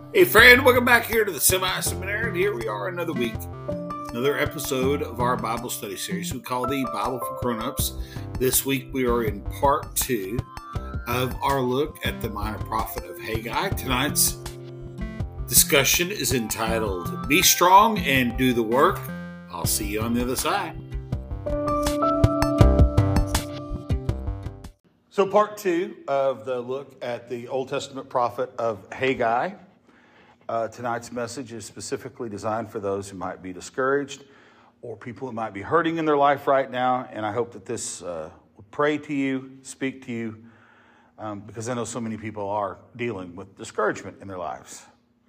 Hey friend, welcome back here to the Semi-Seminary, and here we are another week, another episode of our Bible study series we call the Bible for Grown-Ups. This week we are in part 2 of our look at the minor prophet of Haggai. Tonight's discussion is entitled, Be Strong and Do the Work. I'll see you on the other side. So part 2 of the look at the Old Testament prophet of Haggai. Tonight's message is specifically designed for those who might be discouraged or people who might be hurting in their life right now. And I hope that this will pray to you, speak to you, because I know so many people are dealing with discouragement in their lives.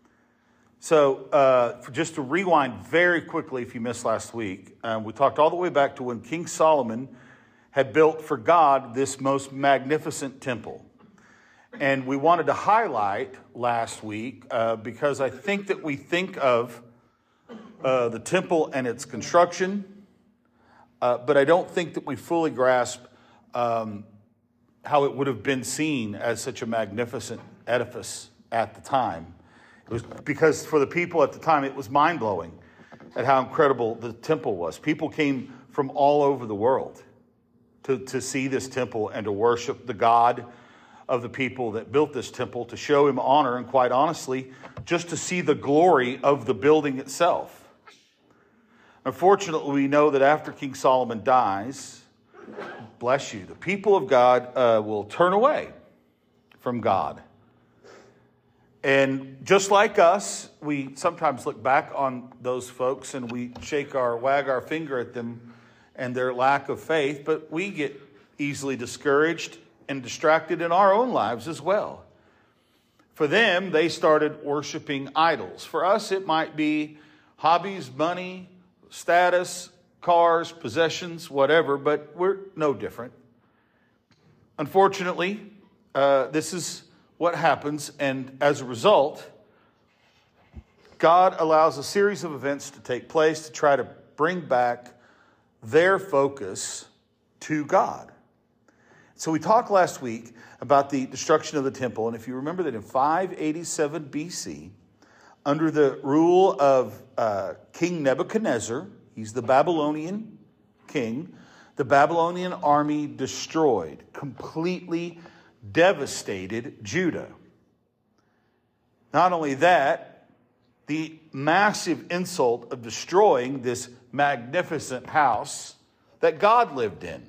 So just to rewind very quickly, if you missed last week, we talked all the way back to when King Solomon had built for God this most magnificent temple. And we wanted to highlight last week because I think that we think of the temple and its construction, but I don't think that we fully grasp how it would have been seen as such a magnificent edifice at the time. It was because for the people at the time, it was mind-blowing at how incredible the temple was. People came from all over the world to see this temple and to worship the God of the people that built this temple, to show him honor, and quite honestly, just to see the glory of the building itself. Unfortunately, we know that after King Solomon dies, bless you, the people of God will turn away from God. And just like us, we sometimes look back on those folks and we wag our finger at them and their lack of faith, but we get easily discouraged and distracted in our own lives as well. For them, they started worshiping idols. For us, it might be hobbies, money, status, cars, possessions, whatever, but we're no different. Unfortunately, this is what happens, and as a result, God allows a series of events to take place to try to bring back their focus to God. So we talked last week about the destruction of the temple, and if you remember that in 587 BC, under the rule of King Nebuchadnezzar, he's the Babylonian king, the Babylonian army destroyed, completely devastated Judah. Not only that, the massive insult of destroying this magnificent house that God lived in.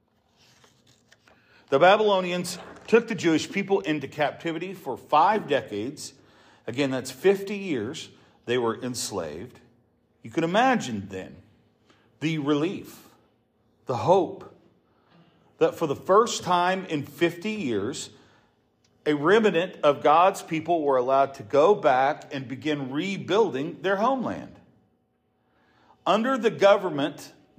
The Babylonians took the Jewish people into captivity for 5 decades. Again, that's 50 years they were enslaved. You can imagine then the relief, the hope that for the first time in 50 years, a remnant of God's people were allowed to go back and begin rebuilding their homeland. Under the governor,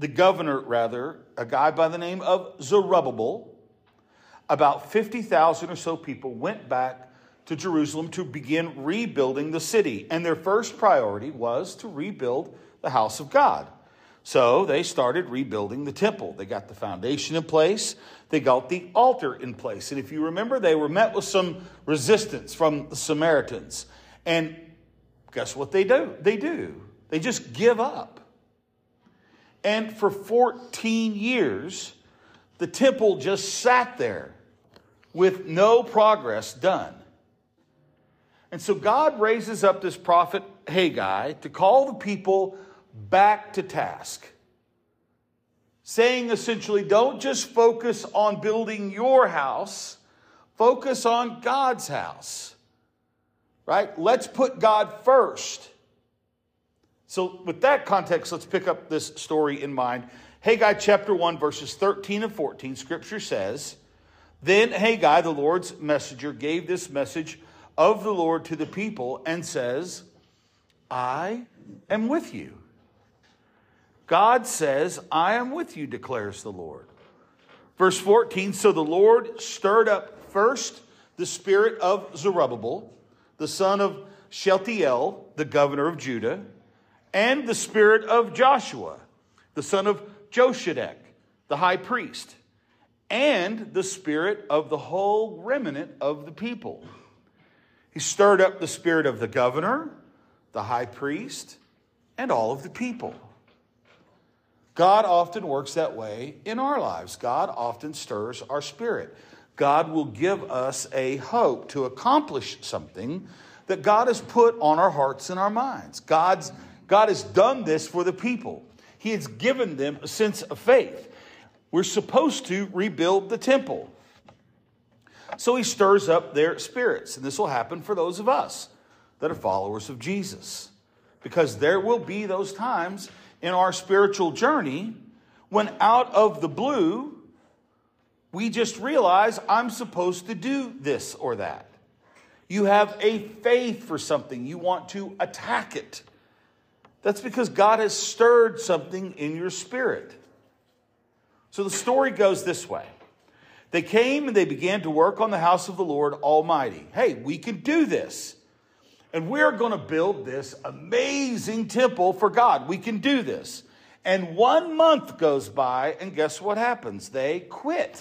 a guy by the name of Zerubbabel, about 50,000 or so people went back to Jerusalem to begin rebuilding the city. And their first priority was to rebuild the house of God. So they started rebuilding the temple. They got the foundation in place. They got the altar in place. And if you remember, they were met with some resistance from the Samaritans. And guess what they do? They just give up. And for 14 years, the temple just sat there with no progress done. And so God raises up this prophet Haggai to call the people back to task, saying essentially, don't just focus on building your house, focus on God's house, right? Let's put God first. So with that context, let's pick up this story in mind. Haggai chapter 1, verses 13 and 14, Scripture says, Then Haggai, the Lord's messenger, gave this message of the Lord to the people and says, I am with you. God says, I am with you, declares the Lord. Verse 14, So the Lord stirred up first the spirit of Zerubbabel, the son of Shealtiel, the governor of Judah, and the spirit of Joshua, the son of Josedek, the high priest, and the spirit of the whole remnant of the people. He stirred up the spirit of the governor, the high priest, and all of the people. God often works that way in our lives. God often stirs our spirit. God will give us a hope to accomplish something that God has put on our hearts and our minds. God has done this for the people. He has given them a sense of faith. We're supposed to rebuild the temple. So he stirs up their spirits. And this will happen for those of us that are followers of Jesus. Because there will be those times in our spiritual journey when out of the blue, we just realize I'm supposed to do this or that. You have a faith for something. You want to attack it. That's because God has stirred something in your spirit. So the story goes this way. They came and they began to work on the house of the Lord Almighty. Hey, we can do this. And we're going to build this amazing temple for God. We can do this. And 1 month goes by, and guess what happens? They quit.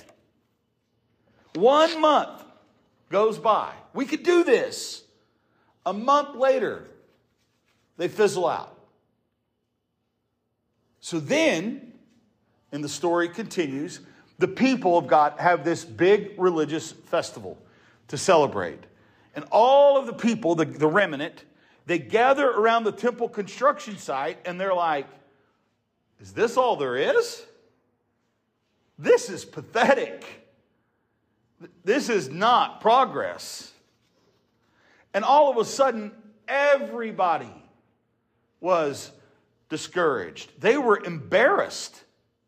1 month goes by. We could do this. A month later, they fizzle out. So then, and the story continues, the people of God have this big religious festival to celebrate. And all of the people, the remnant, they gather around the temple construction site and they're like, is this all there is? This is pathetic. This is not progress. And all of a sudden, everybody was discouraged. They were embarrassed.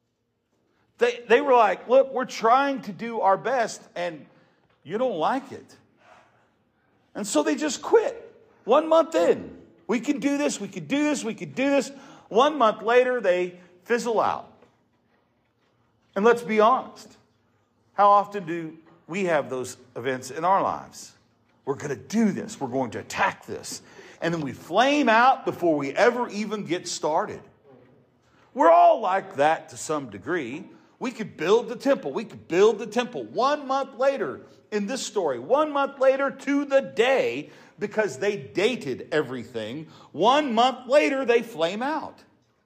They were like, look, we're trying to do our best and you don't like it. And so they just quit. 1 month in. We can do this, we could do this, we could do this. 1 month later, they fizzle out. And let's be honest. How often do we have those events in our lives? We're going to do this. We're going to attack this. And then we flame out before we ever even get started. We're all like that to some degree. We could build the temple. We could build the temple 1 month later in this story. 1 month later to the day, because they dated everything. 1 month later, they flame out.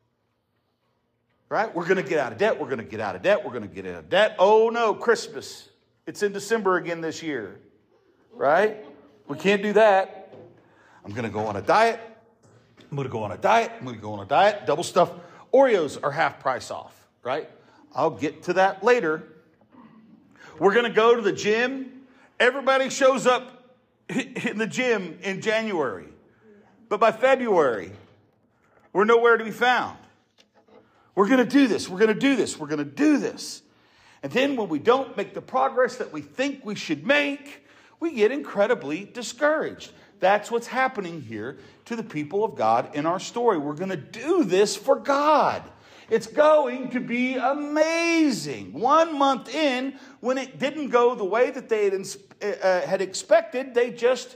Right? We're going to get out of debt. We're going to get out of debt. We're going to get out of debt. Oh no, Christmas. It's in December again this year. Right? We can't do that. I'm going to go on a diet. I'm going to go on a diet. I'm going to go on a diet. Double stuff. Oreos are half price off. Right? I'll get to that later. We're going to go to the gym. Everybody shows up in the gym in January. But by February, we're nowhere to be found. We're going to do this. We're going to do this. We're going to do this. And then when we don't make the progress that we think we should make, we get incredibly discouraged. That's what's happening here to the people of God in our story. We're going to do this for God. It's going to be amazing. 1 month in, when it didn't go the way that they had expected, they just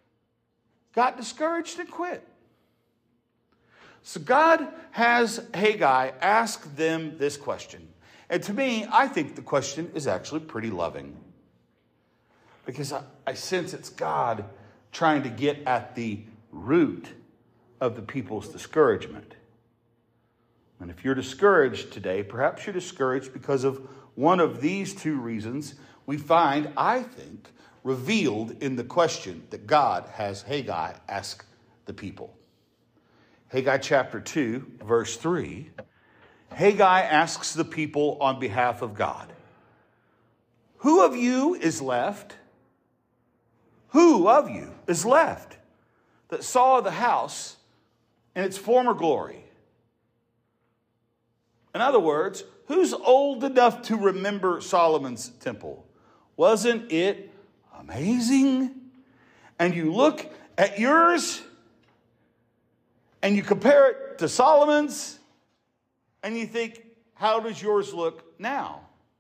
got discouraged and quit. So God has Haggai ask them this question. And to me, I think the question is actually pretty loving. Because I sense it's God trying to get at the root of the people's discouragement. And if you're discouraged today, perhaps you're discouraged because of one of these two reasons we find, I think, revealed in the question that God has Haggai ask the people. Haggai chapter 2, verse 3, Haggai asks the people on behalf of God, who of you is left? Who of you is left that saw the house in its former glory? In other words, who's old enough to remember Solomon's temple? Wasn't it amazing? And you look at yours and you compare it to Solomon's and you think, how does yours look now?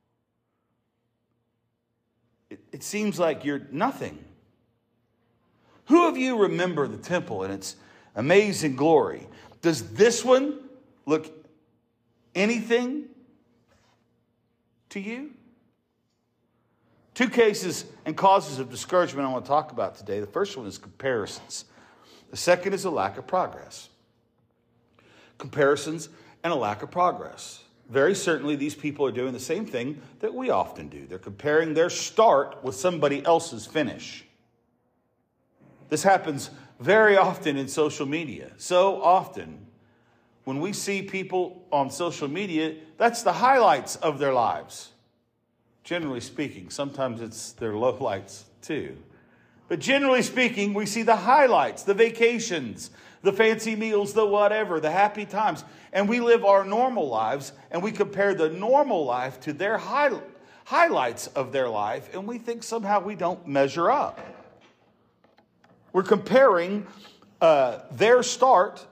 It seems like you're nothing. Who of you remember the temple and its amazing glory? Does this one look anything to you? Two cases and causes of discouragement I want to talk about today. The first one is comparisons. The second is a lack of progress. Comparisons and a lack of progress. Very certainly these people are doing the same thing that we often do. They're comparing their start with somebody else's finish. This happens very often in social media. So often when we see people on social media, that's the highlights of their lives. Generally speaking, sometimes it's their lowlights too. But generally speaking, we see the highlights, the vacations, the fancy meals, the whatever, the happy times. And we live our normal lives, and we compare the normal life to their highlights of their life, and we think somehow we don't measure up. We're comparing our start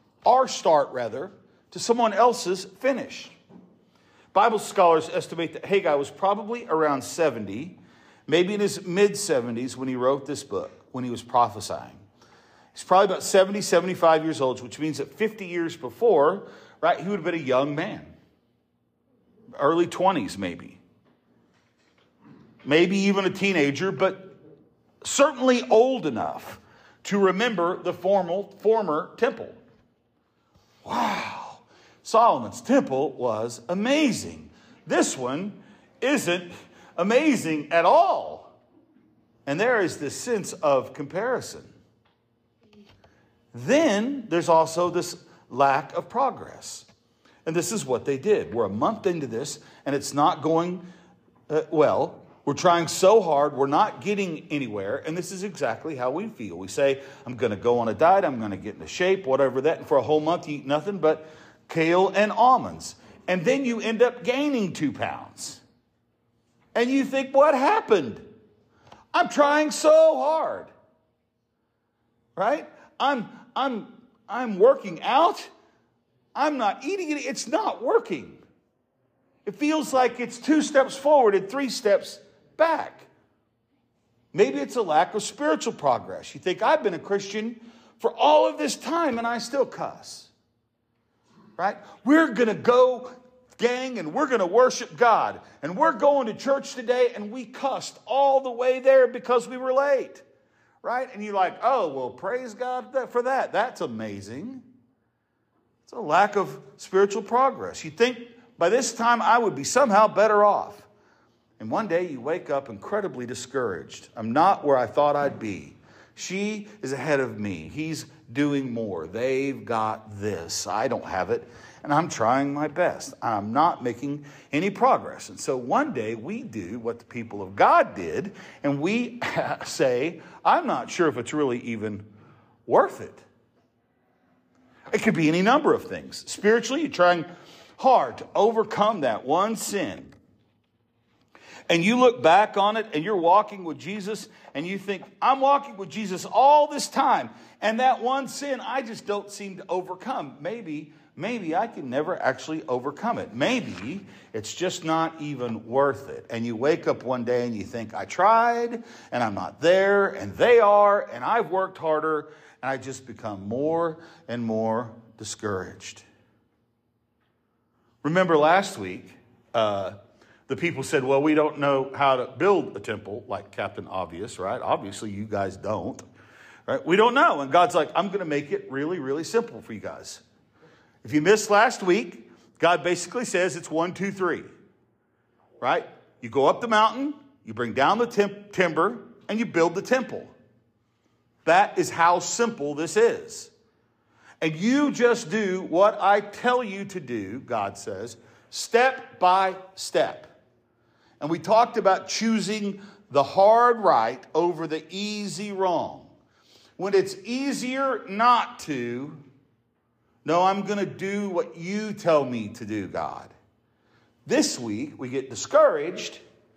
to someone else's finish. Bible scholars estimate that Haggai was probably around 70, maybe in his mid-70s when he wrote this book, when he was prophesying. He's probably about 70, 75 years old, which means that 50 years before, right, he would have been a young man. Early 20s, maybe. Maybe even a teenager, but certainly old enough to remember the former temple. Wow. Solomon's temple was amazing. This one isn't amazing at all. And there is this sense of comparison. Then there's also this lack of progress. And this is what they did. We're a month into this, and it's not going well. We're trying so hard. We're not getting anywhere. And this is exactly how we feel. We say, I'm going to go on a diet. I'm going to get into shape, whatever that. And for a whole month, you eat nothing but kale and almonds. And then you end up gaining 2 pounds. And you think, what happened? I'm trying so hard. Right? I'm working out. I'm not eating it. It's not working. It feels like it's 2 steps forward and 3 steps back. Maybe it's a lack of spiritual progress. You think, I've been a Christian for all of this time and I still cuss. Right? We're going to go, gang, and we're going to worship God. And we're going to church today, and we cussed all the way there because we were late. Right? And you're like, oh, well, praise God for that. That's amazing. It's a lack of spiritual progress. You think by this time I would be somehow better off. And one day you wake up incredibly discouraged. I'm not where I thought I'd be. She is ahead of me. He's doing more. They've got this. I don't have it. And I'm trying my best. I'm not making any progress. And so one day we do what the people of God did. And we say, I'm not sure if it's really even worth it. It could be any number of things. Spiritually, you're trying hard to overcome that one sin. And you look back on it and you're walking with Jesus and you think, I'm walking with Jesus all this time. And that one sin, I just don't seem to overcome. Maybe I can never actually overcome it. Maybe it's just not even worth it. And you wake up one day and you think, I tried and I'm not there and they are and I've worked harder and I just become more and more discouraged. Remember last week, the people said, well, we don't know how to build a temple like Captain Obvious, right? Obviously, you guys don't, right? We don't know. And God's like, I'm going to make it really, really simple for you guys. If you missed last week, God basically says it's 1, 2, 3, right? You go up the mountain, you bring down the timber, and you build the temple. That is how simple this is. And you just do what I tell you to do, God says, step by step. And we talked about choosing the hard right over the easy wrong. When it's easier not to, no, I'm going to do what you tell me to do, God. This week, we get discouraged.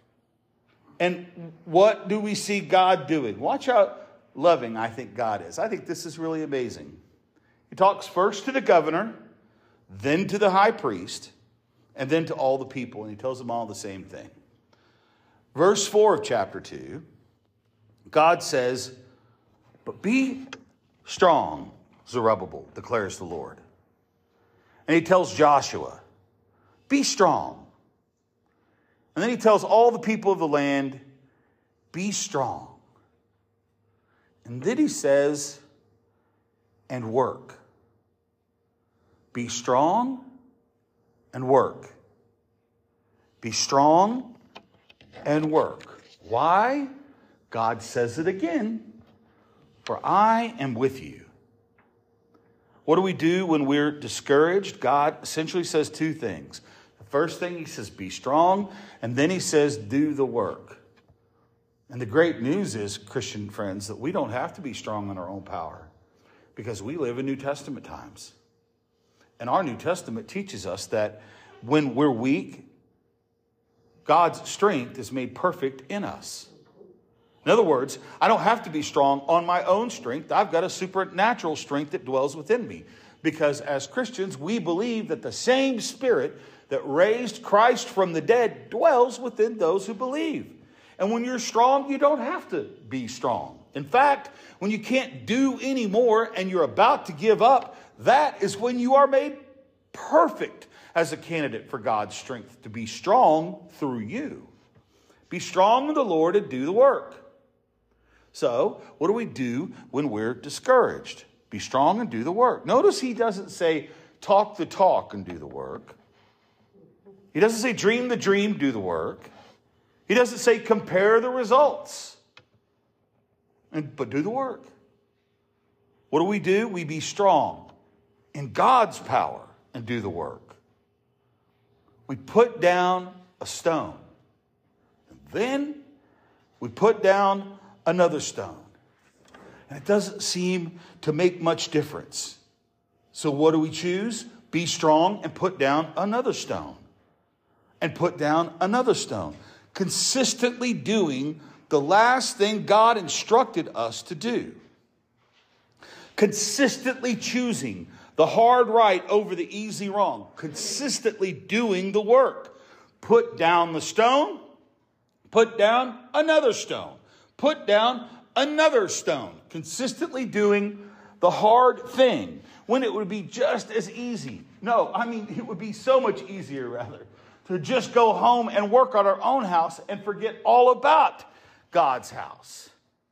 And what do we see God doing? Watch how loving I think God is. I think this is really amazing. He talks first to the governor, then to the high priest, and then to all the people. And he tells them all the same thing. Verse 4 of chapter 2, God says, but be strong, Zerubbabel, declares the Lord. And he tells Joshua, be strong. And then he tells all the people of the land, be strong. And then he says, and work. Be strong and work. Be strong and work. Why? God says it again. For I am with you. What do we do when we're discouraged? God essentially says two things. The first thing he says, be strong. And then he says, do the work. And the great news is, Christian friends, that we don't have to be strong in our own power because we live in New Testament times. And our New Testament teaches us that when we're weak, God's strength is made perfect in us. In other words, I don't have to be strong on my own strength. I've got a supernatural strength that dwells within me. Because as Christians, we believe that the same Spirit that raised Christ from the dead dwells within those who believe. And when you're strong, you don't have to be strong. In fact, when you can't do any more and you're about to give up, that is when you are made perfect as a candidate for God's strength to be strong through you. Be strong in the Lord and do the work. So, what do we do when we're discouraged? Be strong and do the work. Notice he doesn't say talk the talk and do the work. He doesn't say dream the dream, do the work. He doesn't say compare the results, but do the work. What do? We be strong in God's power and do the work. We put down a stone. And then we put down another stone. And it doesn't seem to make much difference. So what do we choose? Be strong and put down another stone. And put down another stone. Consistently doing the last thing God instructed us to do. Consistently choosing the hard right over the easy wrong. Consistently doing the work. Put down the stone. Put down another stone. Put down another stone. Consistently doing the hard thing when it would be just as easy. It would be so much easier, rather, to just go home and work on our own house and forget all about God's house.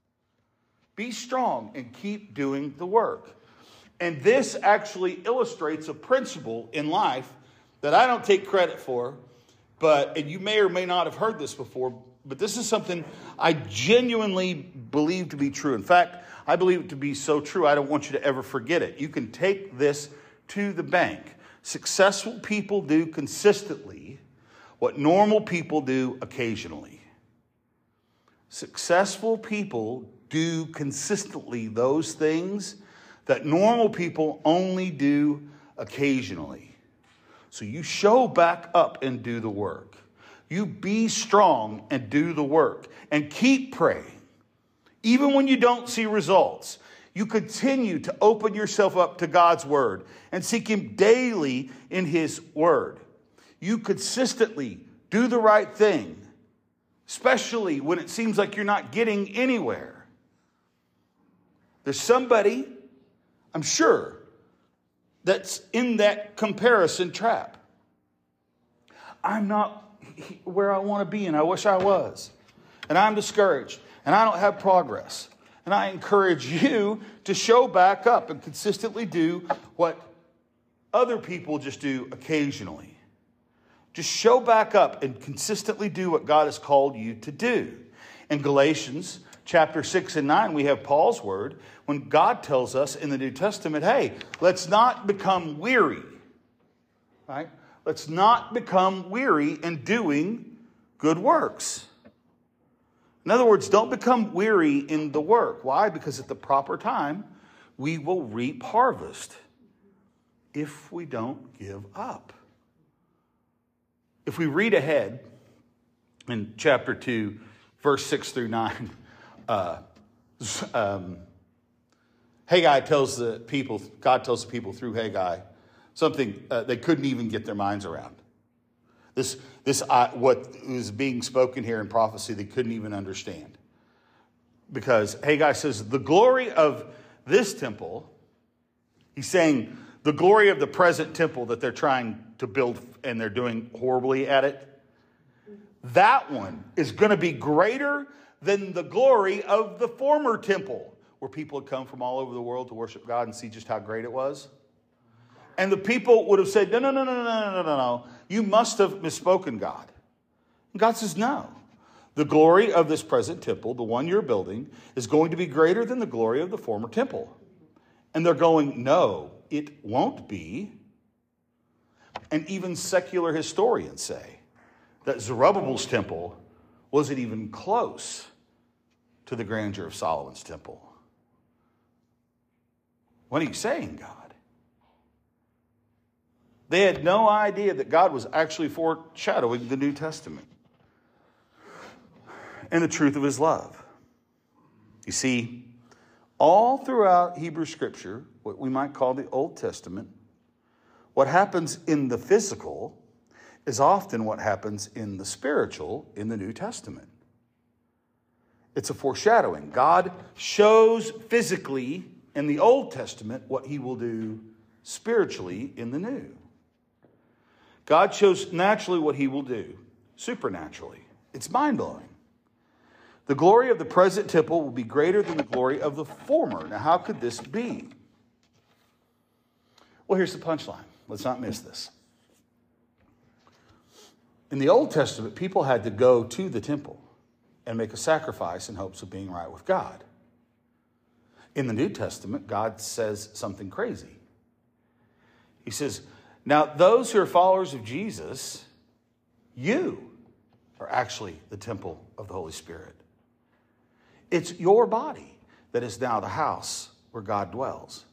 Be strong and keep doing the work. And this actually illustrates a principle in life that I don't take credit for, and you may or may not have heard this before, but this is something I genuinely believe to be true. In fact, I believe it to be so true, I don't want you to ever forget it. You can take this to the bank. Successful people do consistently what normal people do occasionally. Successful people do consistently those things that normal people only do occasionally. So you show back up and do the work. You be strong and do the work. And keep praying. Even when you don't see results, you continue to open yourself up to God's word and seek him daily in his word. You consistently do the right thing, especially when it seems like you're not getting anywhere. There's somebody, I'm sure, that's in that comparison trap. I'm not where I want to be, and I wish I was. And I'm discouraged, and I don't have progress. And I encourage you to show back up and consistently do what other people just do occasionally. Just show back up and consistently do what God has called you to do. In Galatians chapter 6 and 9, we have Paul's word when God tells us in the New Testament, hey, let's not become weary. Right? Let's not become weary in doing good works. In other words, don't become weary in the work. Why? Because at the proper time, we will reap harvest if we don't give up. If we read ahead in chapter 2, verse 6 through 9, Haggai tells the people, God tells the people through Haggai, something they couldn't even get their minds around. What was being spoken here in prophecy, they couldn't even understand. Because Haggai says, the glory of this temple, he's saying the glory of the present temple that they're trying to build and they're doing horribly at it, that one is going to be greater than the glory of the former temple, where people had come from all over the world to worship God and see just how great it was. And the people would have said, no. You must have misspoken, God. And God says, no. The glory of this present temple, the one you're building, is going to be greater than the glory of the former temple. And they're going, no, it won't be. And even secular historians say that Zerubbabel's temple wasn't even close to the grandeur of Solomon's temple. What are you saying, God? They had no idea that God was actually foreshadowing the New Testament and the truth of his love. You see, all throughout Hebrew Scripture, what we might call the Old Testament, what happens in the physical is often what happens in the spiritual in the New Testament. It's a foreshadowing. God shows physically in the Old Testament what he will do spiritually in the New. God shows naturally what he will do supernaturally. It's mind-blowing. The glory of the present temple will be greater than the glory of the former. Now, how could this be? Well, here's the punchline. Let's not miss this. In the Old Testament, people had to go to the temple and make a sacrifice in hopes of being right with God. In the New Testament, God says something crazy. He says, now those who are followers of Jesus, you are actually the temple of the Holy Spirit. It's your body that is now the house where God dwells.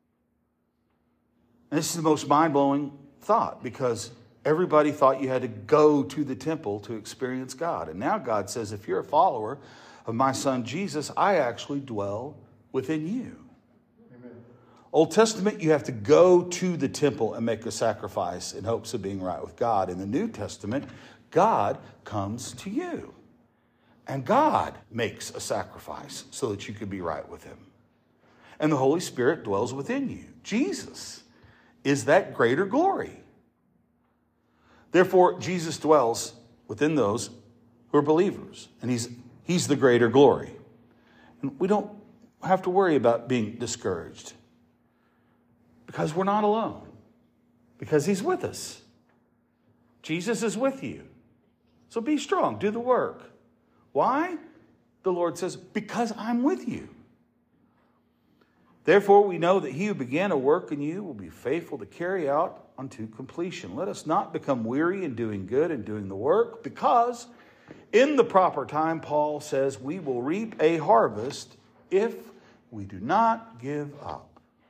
And this is the most mind-blowing thought, because everybody thought you had to go to the temple to experience God. And now God says, if you're a follower of my son Jesus, I actually dwell within you. Amen. Old Testament, you have to go to the temple and make a sacrifice in hopes of being right with God. In the New Testament, God comes to you. And God makes a sacrifice so that you can be right with him. And the Holy Spirit dwells within you. Jesus is that greater glory. Therefore, Jesus dwells within those who are believers. And he's the greater glory. And we don't have to worry about being discouraged, because we're not alone. Because he's with us. Jesus is with you. So be strong. Do the work. Why? The Lord says, because I'm with you. Therefore, we know that he who began a work in you will be faithful to carry out unto completion. Let us not become weary in doing good and doing the work, because in the proper time, Paul says, we will reap a harvest if we do not give up.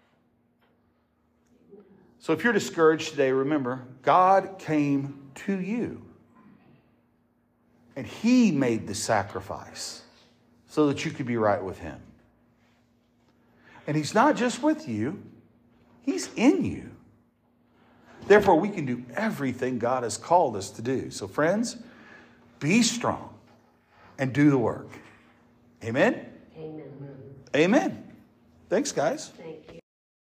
So if you're discouraged today, remember, God came to you. And he made the sacrifice so that you could be right with him. And he's not just with you, he's in you. Therefore, we can do everything God has called us to do. So friends, be strong and do the work. Amen? Amen. Amen. Thanks, guys. Thank you.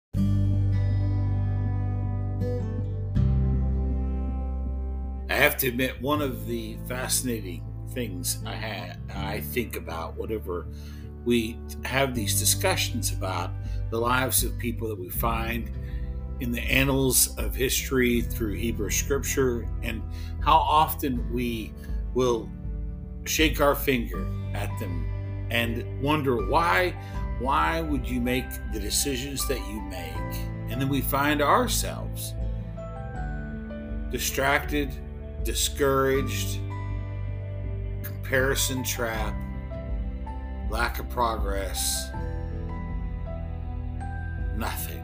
I have to admit, one of the fascinating things I think about whenever we have these discussions about the lives of people that we find in the annals of history through Hebrew Scripture, and how often we will shake our finger at them and wonder why would you make the decisions that you make? And then we find ourselves distracted, discouraged, comparison trap, lack of progress, nothing.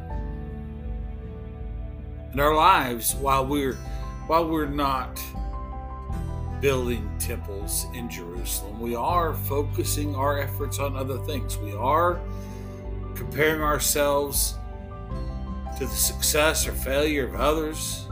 In our lives, while we're not building temples in Jerusalem, we are focusing our efforts on other things. We are comparing ourselves to the success or failure of others,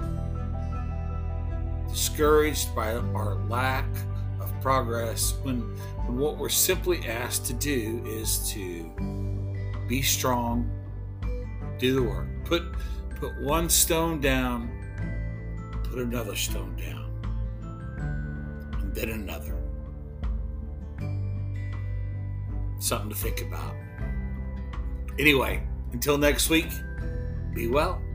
discouraged by our lack of progress, when what we're simply asked to do is to be strong, do the work, put one stone down, put another stone down, and then another. something to think about. Anyway, until next week, be well.